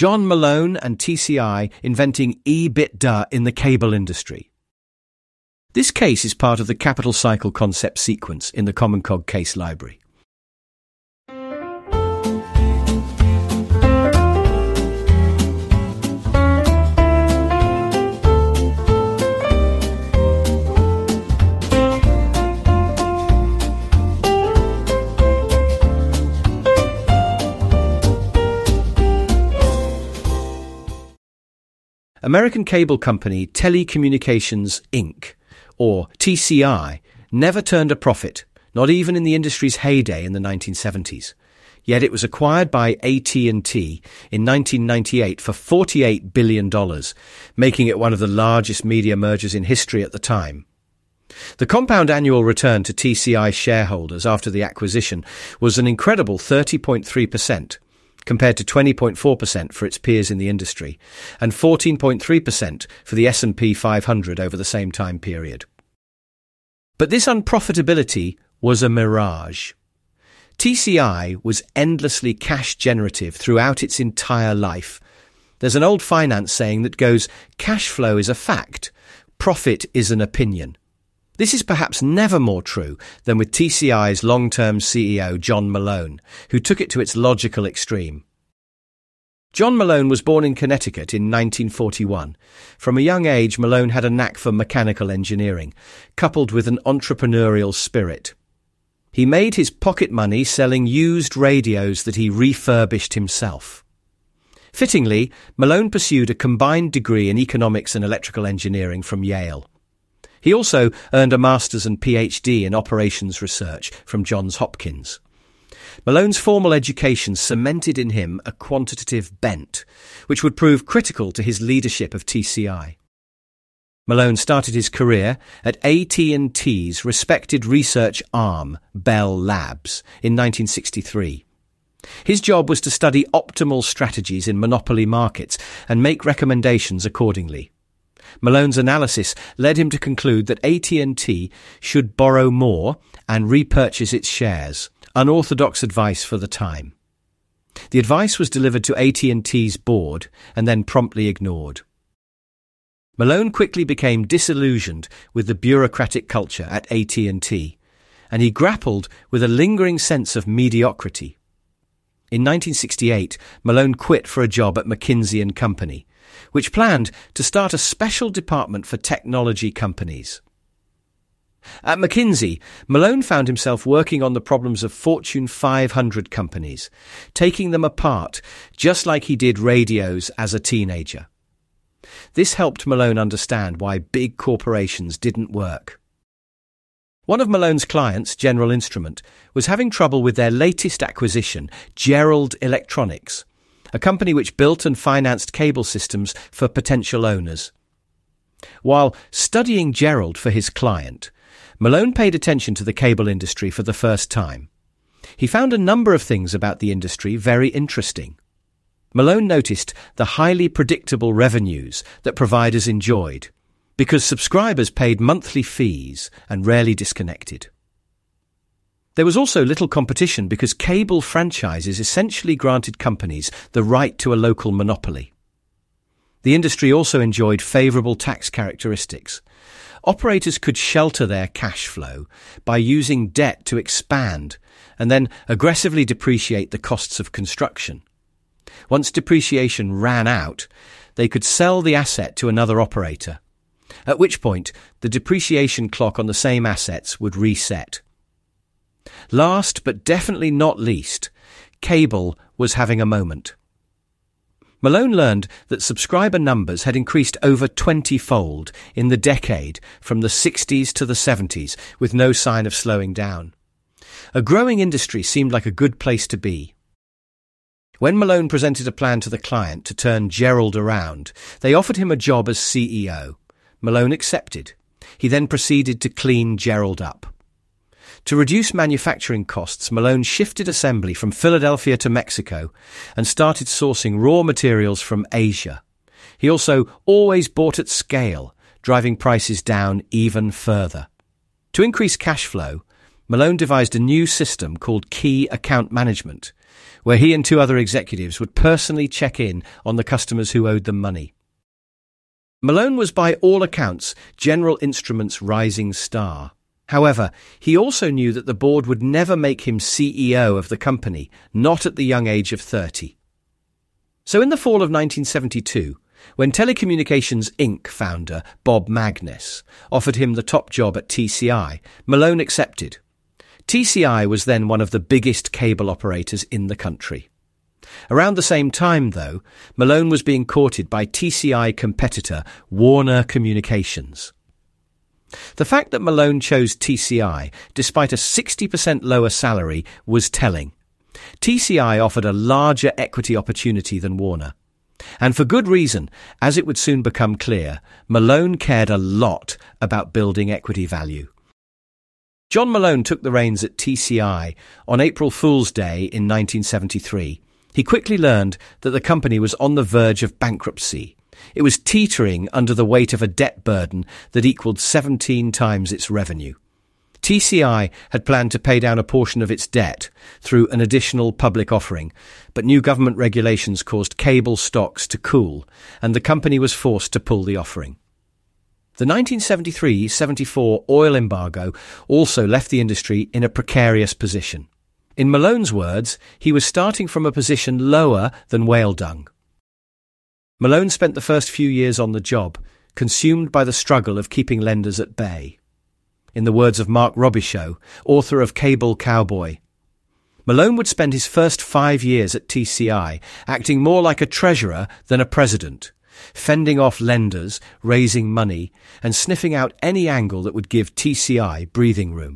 John Malone and TCI inventing EBITDA in the cable industry. This case is part of the capital cycle concept sequence in the Common Cog case library. American cable company Telecommunications Inc., or TCI, never turned a profit, not even in the industry's heyday in the 1970s. Yet it was acquired by AT&T in 1998 for $48 billion, making it one of the largest media mergers in history at the time. The compound annual return to TCI shareholders after the acquisition was an incredible 30.3%. compared to 20.4% for its peers in the industry, and 14.3% for the S&P 500 over the same time period. But this unprofitability was a mirage. TCI was endlessly cash generative throughout its entire life. There's an old finance saying that goes, cash flow is a fact, profit is an opinion. This is perhaps never more true than with TCI's long-term CEO, John Malone, who took it to its logical extreme. John Malone was born in Connecticut in 1941. From a young age, Malone had a knack for mechanical engineering, coupled with an entrepreneurial spirit. He made his pocket money selling used radios that he refurbished himself. Fittingly, Malone pursued a combined degree in economics and electrical engineering from Yale. He also earned a master's and PhD in operations research from Johns Hopkins. Malone's formal education cemented in him a quantitative bent, which would prove critical to his leadership of TCI. Malone started his career at AT&T's respected research arm, Bell Labs, in 1963. His job was to study optimal strategies in monopoly markets and make recommendations accordingly. Malone's analysis led him to conclude that AT&T should borrow more and repurchase its shares, unorthodox advice for the time. The advice was delivered to AT&T's board and then promptly ignored. Malone quickly became disillusioned with the bureaucratic culture at AT&T, and he grappled with a lingering sense of mediocrity. In 1968, Malone quit for a job at McKinsey & Company, which planned to start a special department for technology companies. At McKinsey, Malone found himself working on the problems of Fortune 500 companies, taking them apart just like he did radios as a teenager. This helped Malone understand why big corporations didn't work. One of Malone's clients, General Instrument, was having trouble with their latest acquisition, Gerald Electronics, a company which built and financed cable systems for potential owners. While studying Gerald for his client, Malone paid attention to the cable industry for the first time. He found a number of things about the industry very interesting. Malone noticed the highly predictable revenues that providers enjoyed, because subscribers paid monthly fees and rarely disconnected. There was also little competition because cable franchises essentially granted companies the right to a local monopoly. The industry also enjoyed favourable tax characteristics. Operators could shelter their cash flow by using debt to expand and then aggressively depreciate the costs of construction. Once depreciation ran out, they could sell the asset to another operator, at which point the depreciation clock on the same assets would reset. Last but definitely not least, cable was having a moment. Malone learned that subscriber numbers had increased over 20-fold in the decade from the 60s to the 70s, with no sign of slowing down. A growing industry seemed like a good place to be. When Malone presented a plan to the client to turn Gerald around, they offered him a job as CEO. Malone accepted. He then proceeded to clean Gerald up. To reduce manufacturing costs, Malone shifted assembly from Philadelphia to Mexico and started sourcing raw materials from Asia. He also always bought at scale, driving prices down even further. To increase cash flow, Malone devised a new system called Key Account Management, where he and two other executives would personally check in on the customers who owed them money. Malone was by all accounts General Instrument's rising star. However, he also knew that the board would never make him CEO of the company, not at the young age of 30. So in the fall of 1972, when Telecommunications Inc. founder Bob Magness offered him the top job at TCI, Malone accepted. TCI was then one of the biggest cable operators in the country. Around the same time, though, Malone was being courted by TCI competitor Warner Communications. The fact that Malone chose TCI, despite a 60% lower salary, was telling. TCI offered a larger equity opportunity than Warner. And for good reason, as it would soon become clear, Malone cared a lot about building equity value. John Malone took the reins at TCI on April Fool's Day in 1973. He quickly learned that the company was on the verge of bankruptcy. It was teetering under the weight of a debt burden that equaled 17 times its revenue. TCI had planned to pay down a portion of its debt through an additional public offering, but new government regulations caused cable stocks to cool, and the company was forced to pull the offering. The 1973-74 oil embargo also left the industry in a precarious position. In Malone's words, he was starting from a position lower than whale dung. Malone spent the first few years on the job, consumed by the struggle of keeping lenders at bay. In the words of Mark Robichaud, author of Cable Cowboy, Malone would spend his first 5 years at TCI acting more like a treasurer than a president, fending off lenders, raising money, and sniffing out any angle that would give TCI breathing room.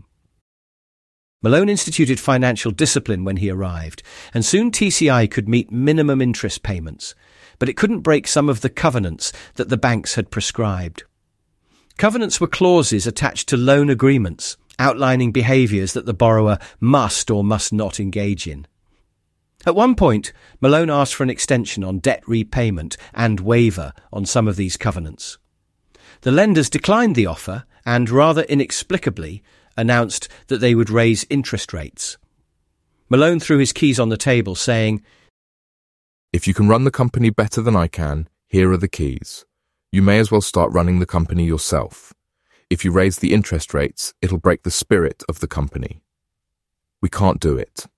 Malone instituted financial discipline when he arrived, and soon TCI could meet minimum interest payments, but it couldn't break some of the covenants that the banks had prescribed. Covenants were clauses attached to loan agreements, outlining behaviours that the borrower must or must not engage in. At one point, Malone asked for an extension on debt repayment and waiver on some of these covenants. The lenders declined the offer and, rather inexplicably, announced that they would raise interest rates. Malone threw his keys on the table, saying, "If you can run the company better than I can, here are the keys. You may as well start running the company yourself. If you raise the interest rates, it'll break the spirit of the company. We can't do it."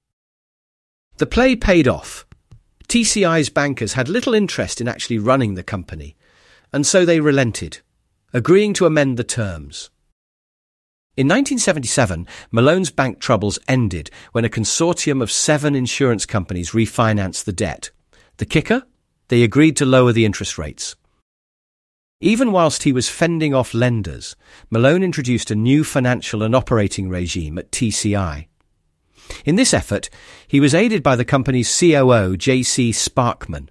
The play paid off. TCI's bankers had little interest in actually running the company, and so they relented, agreeing to amend the terms. In 1977, Malone's bank troubles ended when a consortium of 7 insurance companies refinanced the debt. The kicker? They agreed to lower the interest rates. Even whilst he was fending off lenders, Malone introduced a new financial and operating regime at TCI. In this effort, he was aided by the company's COO, J.C. Sparkman.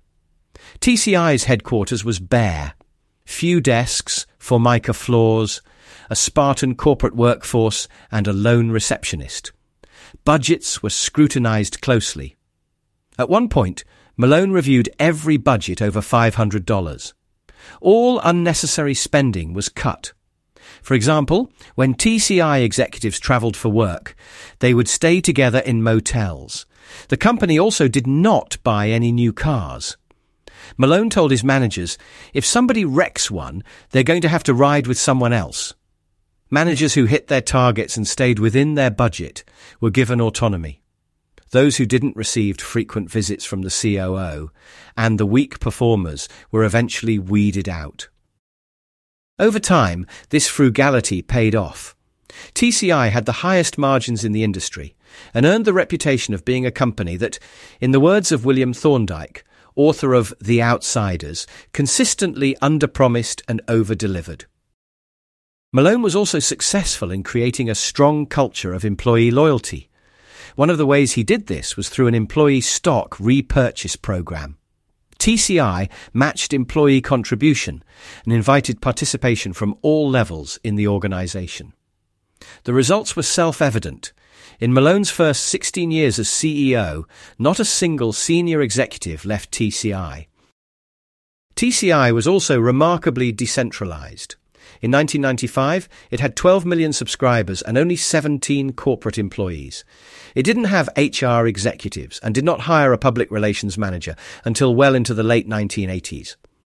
TCI's headquarters was bare. Few desks, Formica floors, a Spartan corporate workforce, and a lone receptionist. Budgets were scrutinized closely. At one point, Malone reviewed every budget over $500. All unnecessary spending was cut. For example, when TCI executives travelled for work, they would stay together in motels. The company also did not buy any new cars. Malone told his managers, if somebody wrecks one, they're going to have to ride with someone else. Managers who hit their targets and stayed within their budget were given autonomy. Those who didn't received frequent visits from the COO, and the weak performers were eventually weeded out. Over time, this frugality paid off. TCI had the highest margins in the industry and earned the reputation of being a company that, in the words of William Thorndike, author of The Outsiders, consistently underpromised and over-delivered. Malone was also successful in creating a strong culture of employee loyalty. One of the ways he did this was through an employee stock repurchase program. TCI matched employee contribution and invited participation from all levels in the organisation. The results were self-evident. In Malone's first 16 years as CEO, not a single senior executive left TCI. TCI was also remarkably decentralised. In 1995, it had 12 million subscribers and only 17 corporate employees. It didn't have HR executives and did not hire a public relations manager until well into the late 1980s.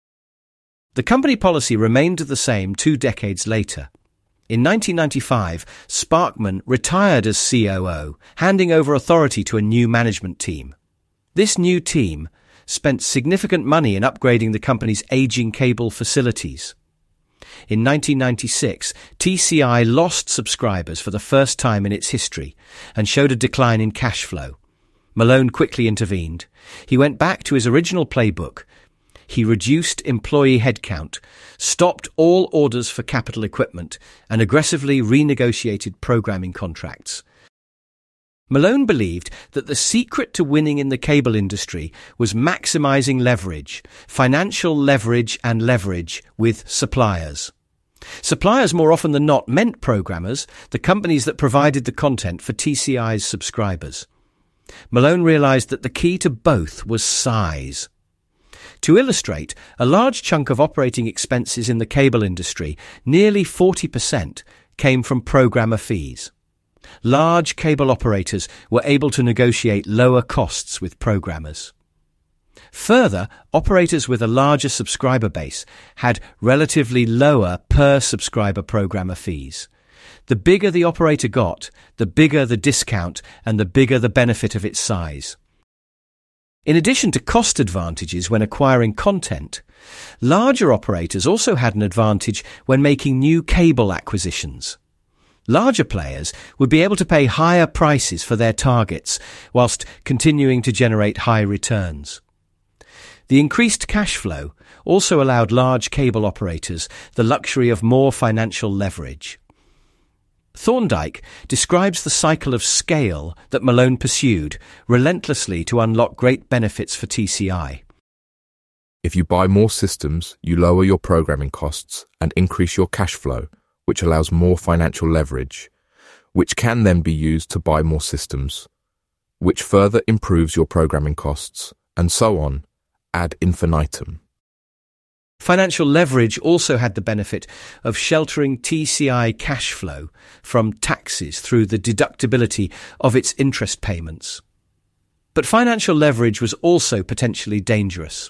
The company policy remained the same 2 decades later. In 1995, Sparkman retired as COO, handing over authority to a new management team. This new team spent significant money in upgrading the company's aging cable facilities. In 1996, TCI lost subscribers for the first time in its history and showed a decline in cash flow. Malone quickly intervened. He went back to his original playbook. He reduced employee headcount, stopped all orders for capital equipment, and aggressively renegotiated programming contracts. Malone believed that the secret to winning in the cable industry was maximizing leverage, financial leverage and leverage with suppliers. Suppliers more often than not meant programmers, the companies that provided the content for TCI's subscribers. Malone realized that the key to both was size. To illustrate, a large chunk of operating expenses in the cable industry, nearly 40%, came from programmer fees. Large cable operators were able to negotiate lower costs with programmers. Further, operators with a larger subscriber base had relatively lower per-subscriber programmer fees. The bigger the operator got, the bigger the discount and the bigger the benefit of its size. In addition to cost advantages when acquiring content, larger operators also had an advantage when making new cable acquisitions. Larger players would be able to pay higher prices for their targets whilst continuing to generate high returns. The increased cash flow also allowed large cable operators the luxury of more financial leverage. Thorndike describes the cycle of scale that Malone pursued relentlessly to unlock great benefits for TCI. If you buy more systems, you lower your programming costs and increase your cash flow, which allows more financial leverage, which can then be used to buy more systems, which further improves your programming costs, and so on, ad infinitum. Financial leverage also had the benefit of sheltering TCI cash flow from taxes through the deductibility of its interest payments. But financial leverage was also potentially dangerous.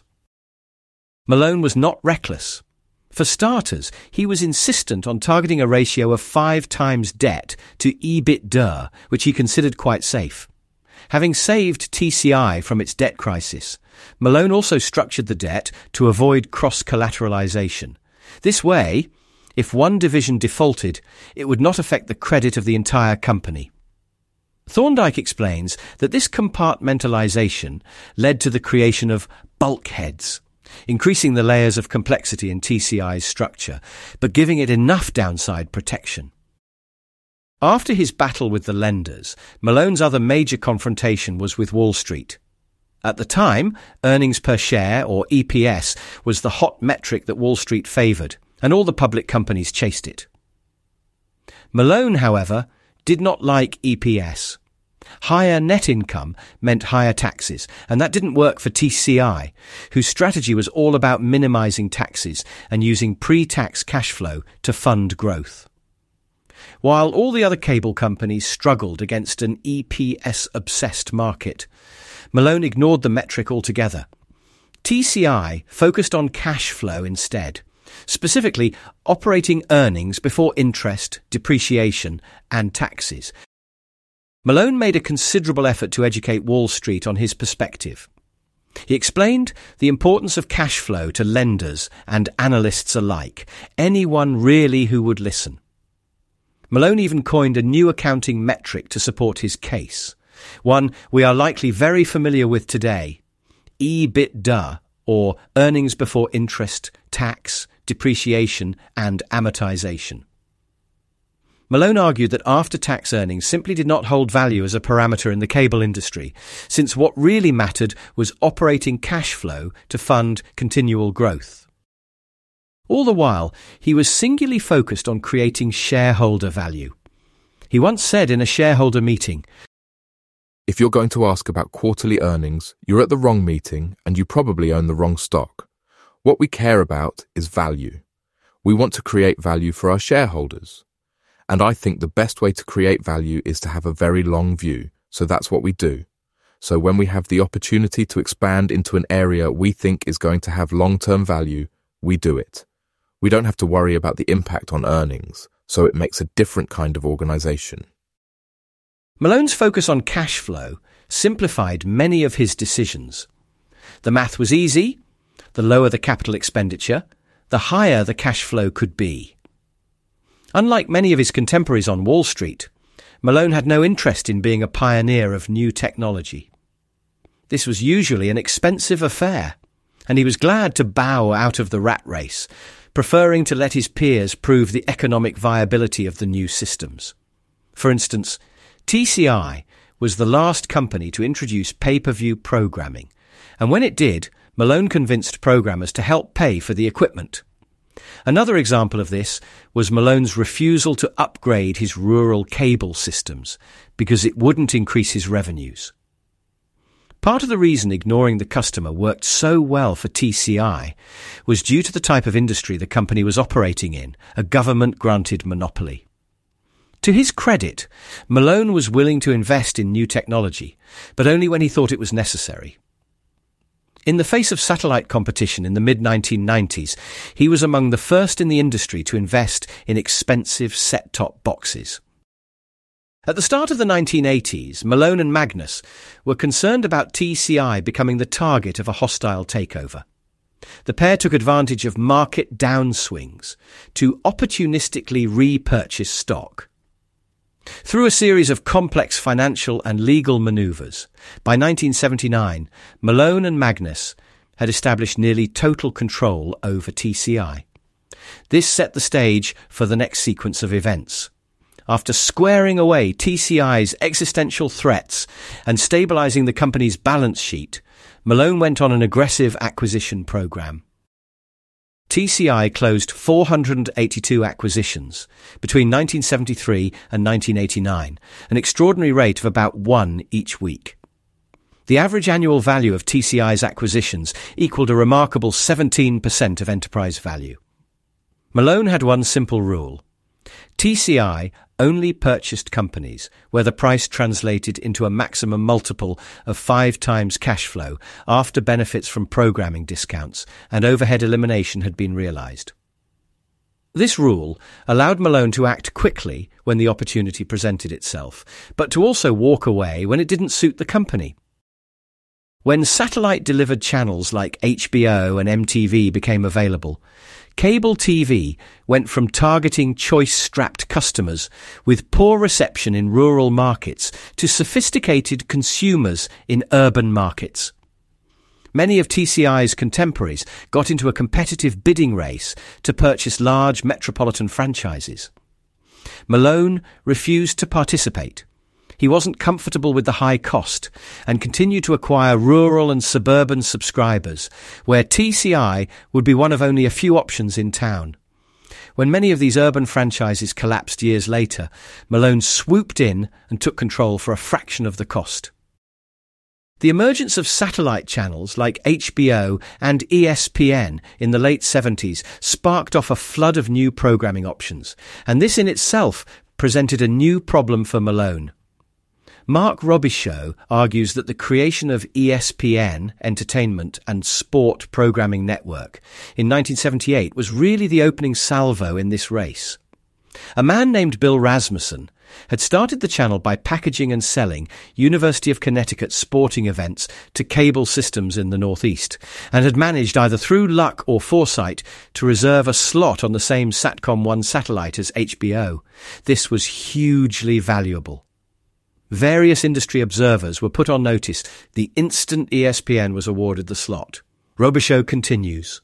Malone was not reckless. For starters, he was insistent on targeting a ratio of 5 times debt to EBITDA, which he considered quite safe. Having saved TCI from its debt crisis, Malone also structured the debt to avoid cross-collateralization. This way, if one division defaulted, it would not affect the credit of the entire company. Thorndike explains that this compartmentalization led to the creation of bulkheads, increasing the layers of complexity in TCI's structure, but giving it enough downside protection. After his battle with the lenders, Malone's other major confrontation was with Wall Street. At the time, earnings per share, or EPS, was the hot metric that Wall Street favoured, and all the public companies chased it. Malone, however, did not like EPS. Higher net income meant higher taxes, and that didn't work for TCI, whose strategy was all about minimising taxes and using pre-tax cash flow to fund growth. While all the other cable companies struggled against an EPS-obsessed market, Malone ignored the metric altogether. TCI focused on cash flow instead, specifically operating earnings before interest, depreciation, and taxes. Malone made a considerable effort to educate Wall Street on his perspective. He explained the importance of cash flow to lenders and analysts alike, anyone really who would listen. Malone even coined a new accounting metric to support his case, one we are likely very familiar with today, EBITDA, or earnings before interest, tax, depreciation, and amortization. Malone argued that after-tax earnings simply did not hold value as a parameter in the cable industry, since what really mattered was operating cash flow to fund continual growth. All the while, he was singularly focused on creating shareholder value. He once said in a shareholder meeting, "If you're going to ask about quarterly earnings, you're at the wrong meeting and you probably own the wrong stock. What we care about is value. We want to create value for our shareholders. And I think the best way to create value is to have a very long view, so that's what we do. So when we have the opportunity to expand into an area we think is going to have long-term value, we do it. We don't have to worry about the impact on earnings, so it makes a different kind of organization. Malone's focus on cash flow simplified many of his decisions. The math was easy. The lower the capital expenditure, the higher the cash flow could be. Unlike many of his contemporaries on Wall Street, Malone had no interest in being a pioneer of new technology. This was usually an expensive affair, and he was glad to bow out of the rat race, preferring to let his peers prove the economic viability of the new systems. For instance, TCI was the last company to introduce pay-per-view programming, and when it did, Malone convinced programmers to help pay for the equipment. Another example of this was Malone's refusal to upgrade his rural cable systems because it wouldn't increase his revenues. Part of the reason ignoring the customer worked so well for TCI was due to the type of industry the company was operating in, a government-granted monopoly. To his credit, Malone was willing to invest in new technology, but only when he thought it was necessary. In the face of satellite competition in the mid-1990s, he was among the first in the industry to invest in expensive set-top boxes. At the start of the 1980s, Malone and Magnus were concerned about TCI becoming the target of a hostile takeover. The pair took advantage of market downswings to opportunistically repurchase stock. Through a series of complex financial and legal maneuvers, by 1979, Malone and Magnus had established nearly total control over TCI. This set the stage for the next sequence of events. After squaring away TCI's existential threats and stabilizing the company's balance sheet, Malone went on an aggressive acquisition program. TCI closed 482 acquisitions between 1973 and 1989, an extraordinary rate of about one each week. The average annual value of TCI's acquisitions equaled a remarkable 17% of enterprise value. Malone had one simple rule. TCI only purchased companies where the price translated into a maximum multiple of 5 times cash flow after benefits from programming discounts and overhead elimination had been realized. This rule allowed Malone to act quickly when the opportunity presented itself, but to also walk away when it didn't suit the company. When satellite-delivered channels like HBO and MTV became available, cable TV went from targeting choice-strapped customers with poor reception in rural markets to sophisticated consumers in urban markets. Many of TCI's contemporaries got into a competitive bidding race to purchase large metropolitan franchises. Malone refused to participate. He wasn't comfortable with the high cost and continued to acquire rural and suburban subscribers, where TCI would be one of only a few options in town. When many of these urban franchises collapsed years later, Malone swooped in and took control for a fraction of the cost. The emergence of satellite channels like HBO and ESPN in the late 70s sparked off a flood of new programming options, and this in itself presented a new problem for Malone. Mark Robichaud argues that the creation of ESPN, Entertainment and Sport Programming Network, in 1978 was really the opening salvo in this race. A man named Bill Rasmussen had started the channel by packaging and selling University of Connecticut sporting events to cable systems in the Northeast, and had managed either through luck or foresight to reserve a slot on the same Satcom-1 satellite as HBO. This was hugely valuable. Various industry observers were put on notice the instant ESPN was awarded the slot. Robichaud continues.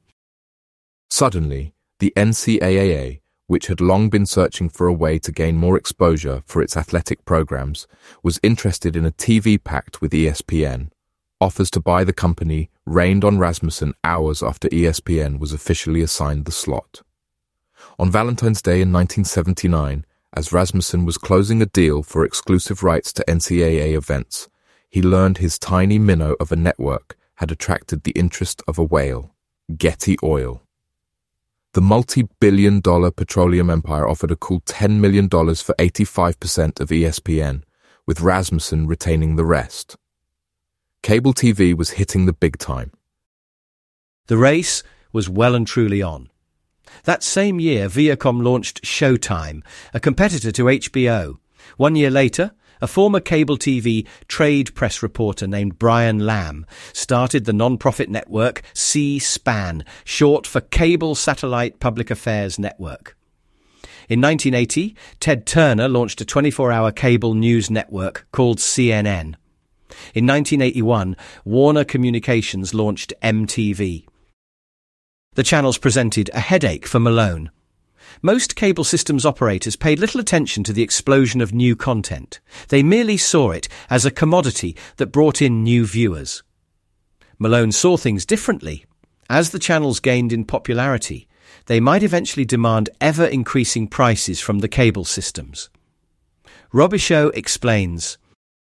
Suddenly, the NCAA, which had long been searching for a way to gain more exposure for its athletic programs, was interested in a TV pact with ESPN. Offers to buy the company rained on Rasmussen hours after ESPN was officially assigned the slot. On Valentine's Day in 1979, as Rasmussen was closing a deal for exclusive rights to NCAA events, he learned his tiny minnow of a network had attracted the interest of a whale, Getty Oil. The multi-billion-dollar petroleum empire offered a cool $10 million for 85% of ESPN, with Rasmussen retaining the rest. Cable TV was hitting the big time. The race was well and truly on. That same year, Viacom launched Showtime, a competitor to HBO. 1 year later, a former cable TV trade press reporter named Brian Lamb started the non-profit network C-SPAN, short for Cable Satellite Public Affairs Network. In 1980, Ted Turner launched a 24-hour cable news network called CNN. In 1981, Warner Communications launched MTV. The channels presented a headache for Malone. Most cable systems operators paid little attention to the explosion of new content. They merely saw it as a commodity that brought in new viewers. Malone saw things differently. As the channels gained in popularity, they might eventually demand ever-increasing prices from the cable systems. Robichaud explains,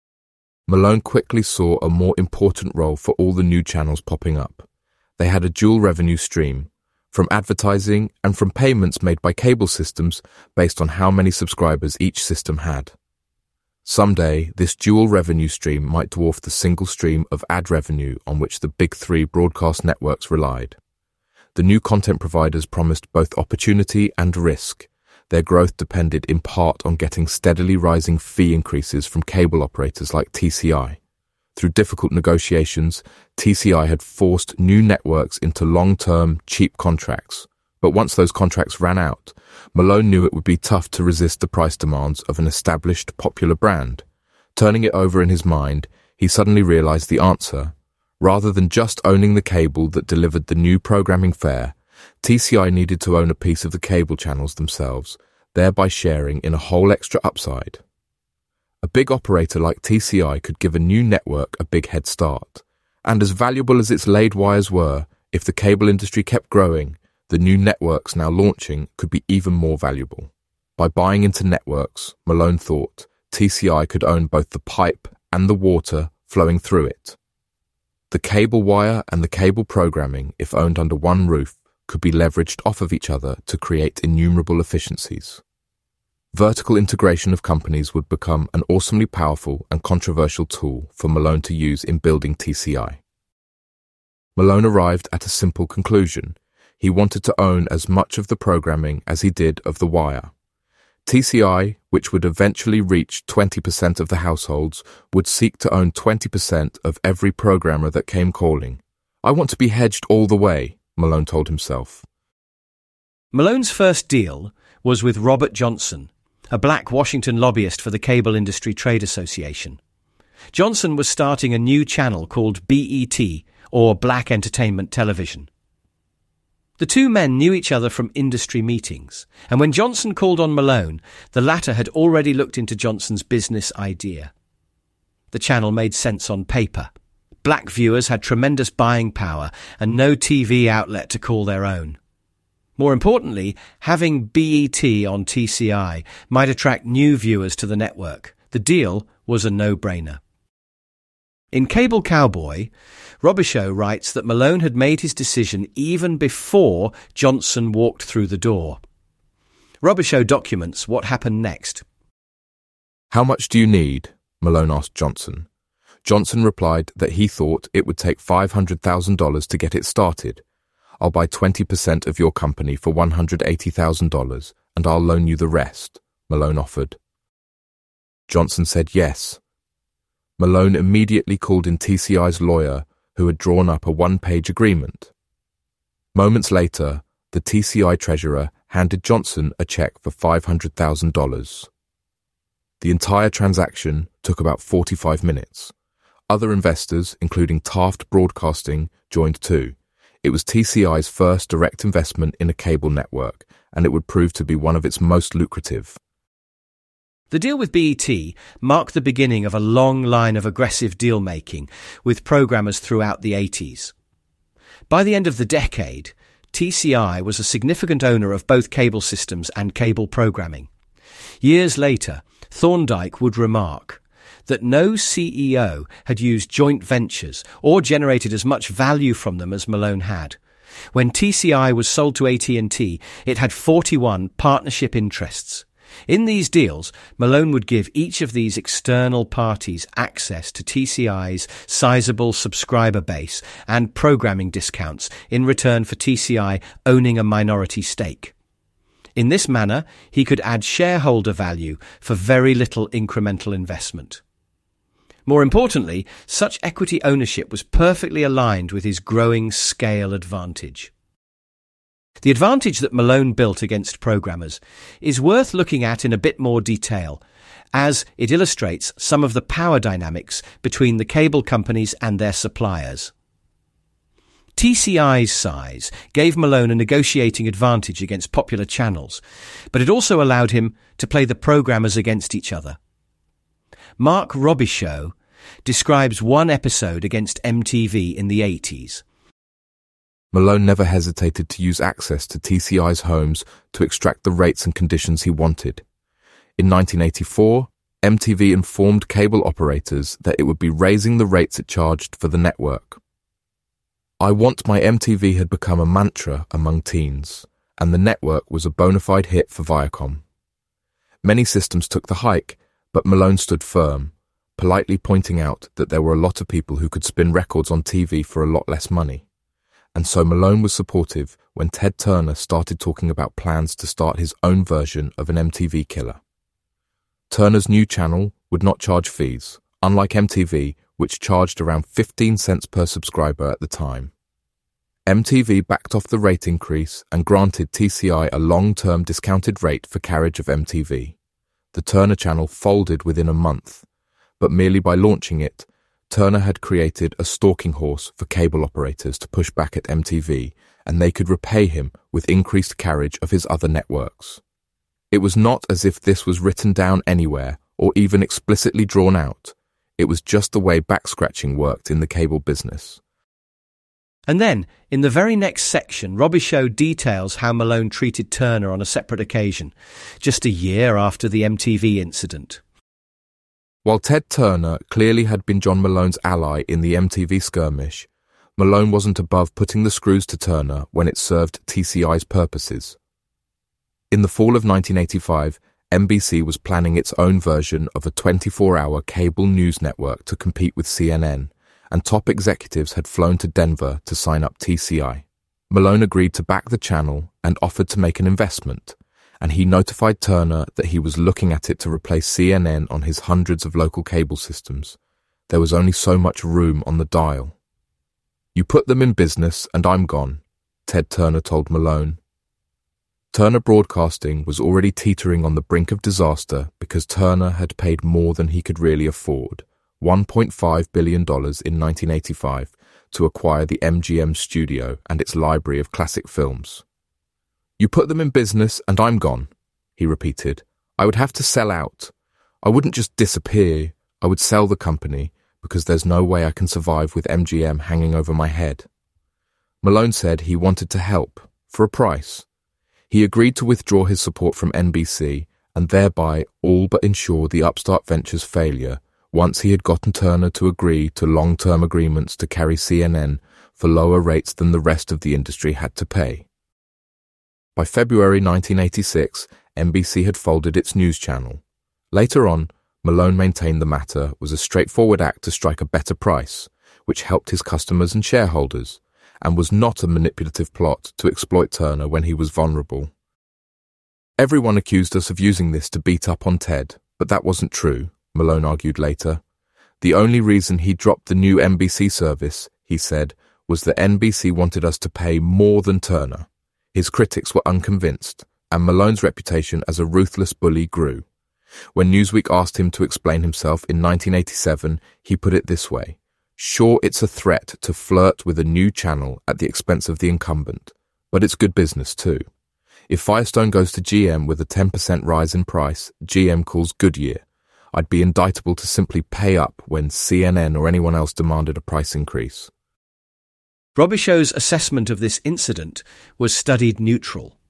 Malone quickly saw a more important role for all the new channels popping up. They had a dual revenue stream, from advertising and from payments made by cable systems based on how many subscribers each system had. Someday, this dual revenue stream might dwarf the single stream of ad revenue on which the big three broadcast networks relied. The new content providers promised both opportunity and risk. Their growth depended in part on getting steadily rising fee increases from cable operators like TCI. Through difficult negotiations, TCI had forced new networks into long-term, cheap contracts. But once those contracts ran out, Malone knew it would be tough to resist the price demands of an established, popular brand. Turning it over in his mind, he suddenly realized the answer. Rather than just owning the cable that delivered the new programming fare, TCI needed to own a piece of the cable channels themselves, thereby sharing in a whole extra upside. A big operator like TCI could give a new network a big head start. And as valuable as its laid wires were, if the cable industry kept growing, the new networks now launching could be even more valuable. By buying into networks, Malone thought, TCI could own both the pipe and the water flowing through it. The cable wire and the cable programming, if owned under one roof, could be leveraged off of each other to create innumerable efficiencies. Vertical integration of companies would become an awesomely powerful and controversial tool for Malone to use in building TCI. Malone arrived at a simple conclusion. He wanted to own as much of the programming as he did of the wire. TCI, which would eventually reach 20% of the households, would seek to own 20% of every programmer that came calling. I want to be hedged all the way, Malone told himself. Malone's first deal was with Robert Johnson, a black Washington lobbyist for the Cable Industry Trade Association. Johnson was starting a new channel called BET, or Black Entertainment Television. The two men knew each other from industry meetings, and when Johnson called on Malone, the latter had already looked into Johnson's business idea. The channel made sense on paper. Black viewers had tremendous buying power and no TV outlet to call their own. More importantly, having BET on TCI might attract new viewers to the network. The deal was a no-brainer. In Cable Cowboy, Robichaud writes that Malone had made his decision even before Johnson walked through the door. Robichaud documents what happened next. How much do you need? Malone asked Johnson. Johnson replied that he thought it would take $500,000 to get it started. I'll buy 20% of your company for $180,000 and I'll loan you the rest, Malone offered. Johnson said yes. Malone immediately called in TCI's lawyer, who had drawn up a one-page agreement. Moments later, the TCI treasurer handed Johnson a check for $500,000. The entire transaction took about 45 minutes. Other investors, including Taft Broadcasting, joined too. It was TCI's first direct investment in a cable network, and it would prove to be one of its most lucrative. The deal with BET marked the beginning of a long line of aggressive deal-making with programmers throughout the 80s. By the end of the decade, TCI was a significant owner of both cable systems and cable programming. Years later, Thorndike would remark that no CEO had used joint ventures or generated as much value from them as Malone had. When TCI was sold to AT&T, it had 41 partnership interests. In these deals, Malone would give each of these external parties access to TCI's sizable subscriber base and programming discounts in return for TCI owning a minority stake. In this manner, he could add shareholder value for very little incremental investment. More importantly, such equity ownership was perfectly aligned with his growing scale advantage. The advantage that Malone built against programmers is worth looking at in a bit more detail, as it illustrates some of the power dynamics between the cable companies and their suppliers. TCI's size gave Malone a negotiating advantage against popular channels, but it also allowed him to play the programmers against each other. Mark Robichaud describes one episode against MTV in the 80s. Malone never hesitated to use access to TCI's homes to extract the rates and conditions he wanted. In 1984, MTV informed cable operators that it would be raising the rates it charged for the network. "I want my MTV" had become a mantra among teens, and the network was a bona fide hit for Viacom. Many systems took the hike, but Malone stood firm, politely pointing out that there were a lot of people who could spin records on TV for a lot less money. And so Malone was supportive when Ted Turner started talking about plans to start his own version of an MTV killer. Turner's new channel would not charge fees, unlike MTV, which charged around 15 cents per subscriber at the time. MTV backed off the rate increase and granted TCI a long-term discounted rate for carriage of MTV. The Turner channel folded within a month, but merely by launching it, Turner had created a stalking horse for cable operators to push back at MTV, and they could repay him with increased carriage of his other networks. It was not as if this was written down anywhere or even explicitly drawn out. It was just the way backscratching worked in the cable business. And then, in the very next section, Robichaud details how Malone treated Turner on a separate occasion, just a year after the MTV incident. While Ted Turner clearly had been John Malone's ally in the MTV skirmish, Malone wasn't above putting the screws to Turner when it served TCI's purposes. In the fall of 1985, NBC was planning its own version of a 24-hour cable news network to compete with CNN, and top executives had flown to Denver to sign up TCI. Malone agreed to back the channel and offered to make an investment, and he notified Turner that he was looking at it to replace CNN on his hundreds of local cable systems. There was only so much room on the dial. "You put them in business and I'm gone," Ted Turner told Malone. Turner Broadcasting was already teetering on the brink of disaster because Turner had paid more than he could really afford, $1.5 billion in 1985, to acquire the MGM studio and its library of classic films. "You put them in business and I'm gone," he repeated. "I would have to sell out. I wouldn't just disappear. I would sell the company because there's no way I can survive with MGM hanging over my head." Malone said he wanted to help, for a price. He agreed to withdraw his support from NBC and thereby all but ensure the upstart venture's failure once he had gotten Turner to agree to long-term agreements to carry CNN for lower rates than the rest of the industry had to pay. By February 1986, NBC had folded its news channel. Later on, Malone maintained the matter was a straightforward act to strike a better price, which helped his customers and shareholders, and was not a manipulative plot to exploit Turner when he was vulnerable. "Everyone accused us of using this to beat up on Ted, but that wasn't true," Malone argued later. "The only reason he dropped the new NBC service," he said, "was that NBC wanted us to pay more than Turner." His critics were unconvinced, and Malone's reputation as a ruthless bully grew. When Newsweek asked him to explain himself in 1987, he put it this way: "Sure, it's a threat to flirt with a new channel at the expense of the incumbent, but it's good business too. If Firestone goes to GM with a 10% rise in price, GM calls Goodyear. I'd be indictable to simply pay up when CNN or anyone else demanded a price increase." Robichaud's assessment of this incident was studied neutral.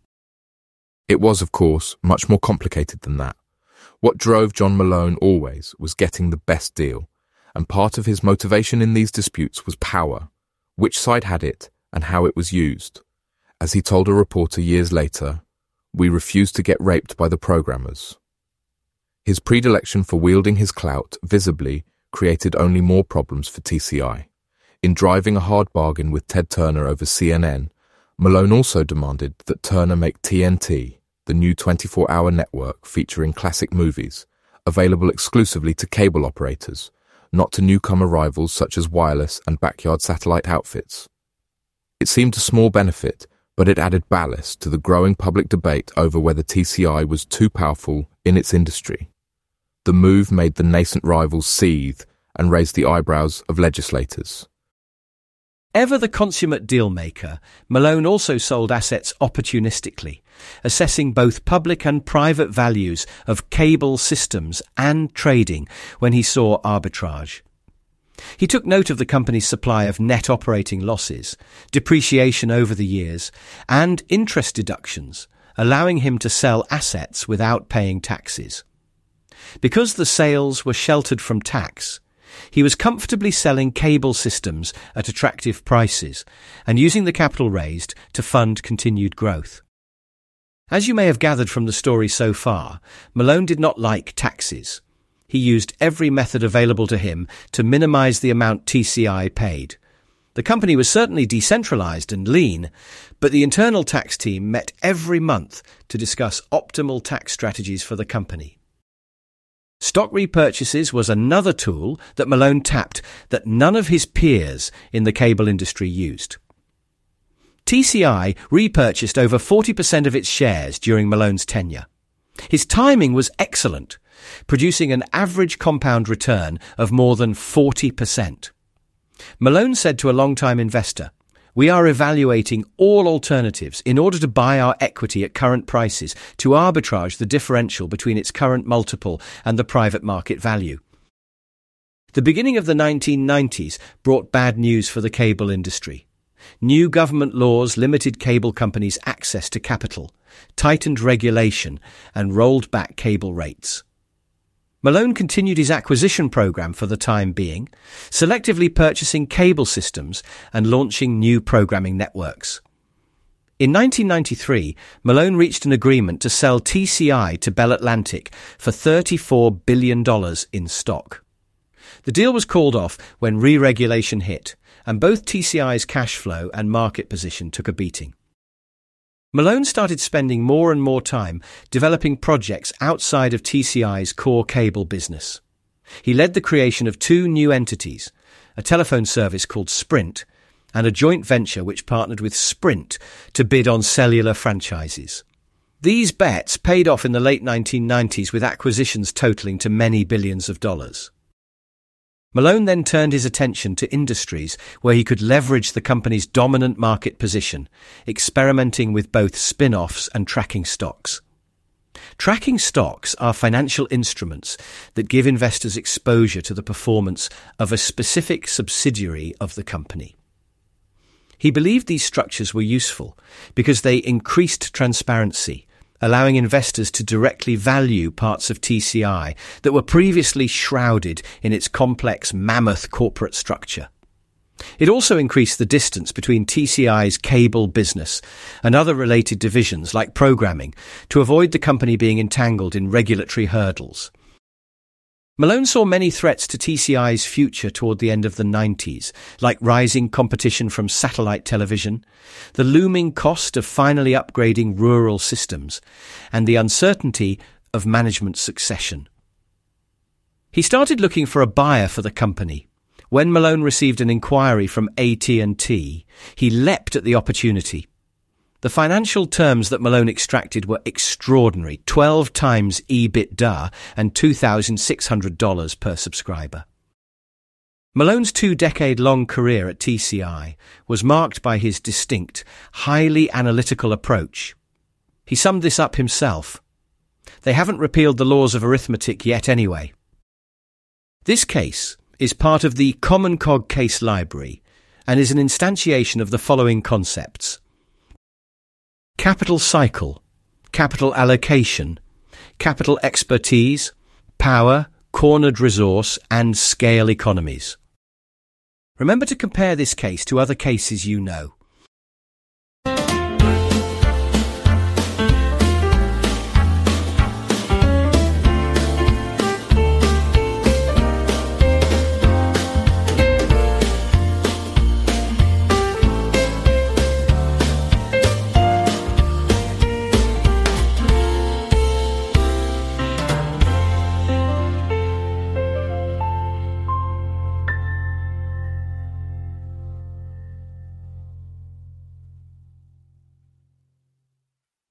It was, of course, much more complicated than that. What drove John Malone always was getting the best deal, and part of his motivation in these disputes was power. Which side had it, and how it was used. As he told a reporter years later, "We refused to get raped by the programmers." His predilection for wielding his clout visibly created only more problems for TCI. In driving a hard bargain with Ted Turner over CNN, Malone also demanded that Turner make TNT, the new 24-hour network featuring classic movies, available exclusively to cable operators, not to newcomer rivals such as wireless and backyard satellite outfits. It seemed a small benefit, but it added ballast to the growing public debate over whether TCI was too powerful in its industry. The move made the nascent rivals seethe and raised the eyebrows of legislators. Ever the consummate deal-maker, Malone also sold assets opportunistically, assessing both public and private values of cable systems and trading when he saw arbitrage. He took note of the company's supply of net operating losses, depreciation over the years, and interest deductions, allowing him to sell assets without paying taxes. Because the sales were sheltered from tax, he was comfortably selling cable systems at attractive prices and using the capital raised to fund continued growth. As you may have gathered from the story so far, Malone did not like taxes. He used every method available to him to minimize the amount TCI paid. The company was certainly decentralized and lean, but the internal tax team met every month to discuss optimal tax strategies for the company. Stock repurchases was another tool that Malone tapped that none of his peers in the cable industry used. TCI repurchased over 40% of its shares during Malone's tenure. His timing was excellent, producing an average compound return of more than 40%. Malone said to a long-time investor, "We are evaluating all alternatives in order to buy our equity at current prices to arbitrage the differential between its current multiple and the private market value." The beginning of the 1990s brought bad news for the cable industry. New government laws limited cable companies' access to capital, tightened regulation, and rolled back cable rates. Malone continued his acquisition program for the time being, selectively purchasing cable systems and launching new programming networks. In 1993, Malone reached an agreement to sell TCI to Bell Atlantic for $34 billion in stock. The deal was called off when re-regulation hit, and both TCI's cash flow and market position took a beating. Malone started spending more and more time developing projects outside of TCI's core cable business. He led the creation of two new entities, a telephone service called Sprint and a joint venture which partnered with Sprint to bid on cellular franchises. These bets paid off in the late 1990s with acquisitions totaling to many billions of dollars. Malone then turned his attention to industries where he could leverage the company's dominant market position, experimenting with both spin-offs and tracking stocks. Tracking stocks are financial instruments that give investors exposure to the performance of a specific subsidiary of the company. He believed these structures were useful because they increased transparency, allowing investors to directly value parts of TCI that were previously shrouded in its complex mammoth corporate structure. It also increased the distance between TCI's cable business and other related divisions like programming to avoid the company being entangled in regulatory hurdles. Malone saw many threats to TCI's future toward the end of the 90s, like rising competition from satellite television, the looming cost of finally upgrading rural systems, and the uncertainty of management succession. He started looking for a buyer for the company. When Malone received an inquiry from AT&T, he leapt at the opportunity. The financial terms that Malone extracted were extraordinary, 12 times EBITDA and $2,600 per subscriber. Malone's 2-decade-long career at TCI was marked by his distinct, highly analytical approach. He summed this up himself. "They haven't repealed the laws of arithmetic yet anyway." This case is part of the Common Cog case library and is an instantiation of the following concepts: capital cycle, capital allocation, capital expertise, power, cornered resource, and scale economies. Remember to compare this case to other cases you know.